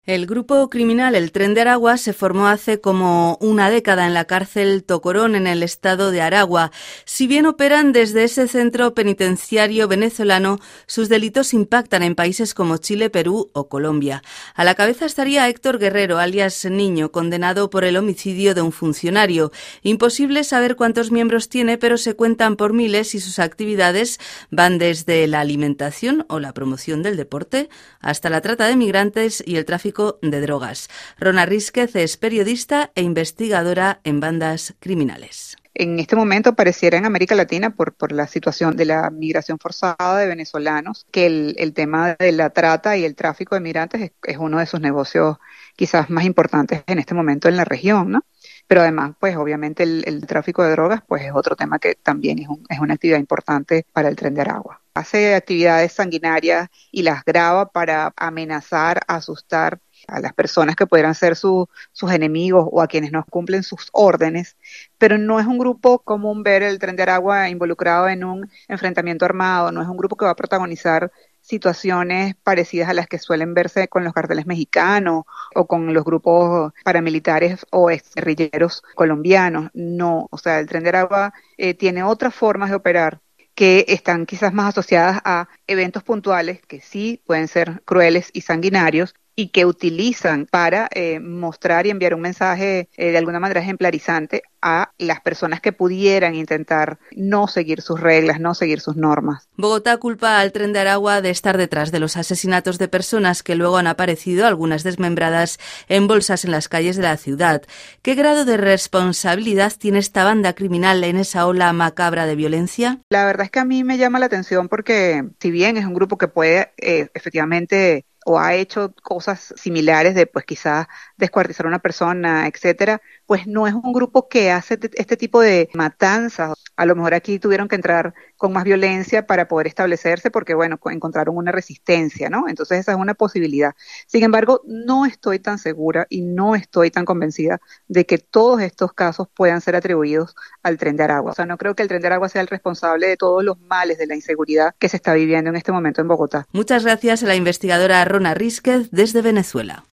El grupo criminal El Tren de Aragua se formó hace como una década en la cárcel Tocorón, en el estado de Aragua. Si bien operan desde ese centro penitenciario venezolano, sus delitos impactan en países como Chile, Perú o Colombia. A la cabeza estaría Héctor Guerrero, alias Niño, condenado por el homicidio de un funcionario. Imposible saber cuántos miembros tiene, pero se cuentan por miles y sus actividades van desde la alimentación o la promoción del deporte hasta la trata de migrantes y el tráfico de drogas. Rona Rísquez es periodista e investigadora en bandas criminales. En este momento pareciera en América Latina, por la situación de la migración forzada de venezolanos, que el tema de la trata y el tráfico de migrantes es uno de sus negocios quizás más importantes en este momento en la región, ¿no? Pero además, pues obviamente el tráfico de drogas pues es otro tema que también es una actividad importante para el Tren de Aragua. Hace actividades sanguinarias y las graba para amenazar, asustar a las personas que pudieran ser sus enemigos o a quienes no cumplen sus órdenes, pero no es un grupo común ver el Tren de Aragua involucrado en un enfrentamiento armado, no es un grupo que va a protagonizar situaciones parecidas a las que suelen verse con los carteles mexicanos o con los grupos paramilitares o exguerrilleros colombianos. No, o sea, el Tren de Aragua tiene otras formas de operar que están quizás más asociadas a eventos puntuales que sí pueden ser crueles y sanguinarios y que utilizan para mostrar y enviar un mensaje de alguna manera ejemplarizante a las personas que pudieran intentar no seguir sus reglas, no seguir sus normas. Bogotá culpa al Tren de Aragua de estar detrás de los asesinatos de personas que luego han aparecido, algunas desmembradas, en bolsas en las calles de la ciudad. ¿Qué grado de responsabilidad tiene esta banda criminal en esa ola macabra de violencia? La verdad es que a mí me llama la atención porque si bien es un grupo que puede efectivamente o ha hecho cosas similares de pues quizás descuartizar a una persona, etcétera, pues no es un grupo que hace este tipo de matanzas. A lo mejor aquí tuvieron que entrar con más violencia para poder establecerse porque, bueno, encontraron una resistencia, ¿no? Entonces esa es una posibilidad. Sin embargo, no estoy tan segura y no estoy tan convencida de que todos estos casos puedan ser atribuidos al Tren de Aragua. O sea, no creo que el Tren de Aragua sea el responsable de todos los males de la inseguridad que se está viviendo en este momento en Bogotá. Muchas gracias a la investigadora Rona Rísquez desde Venezuela.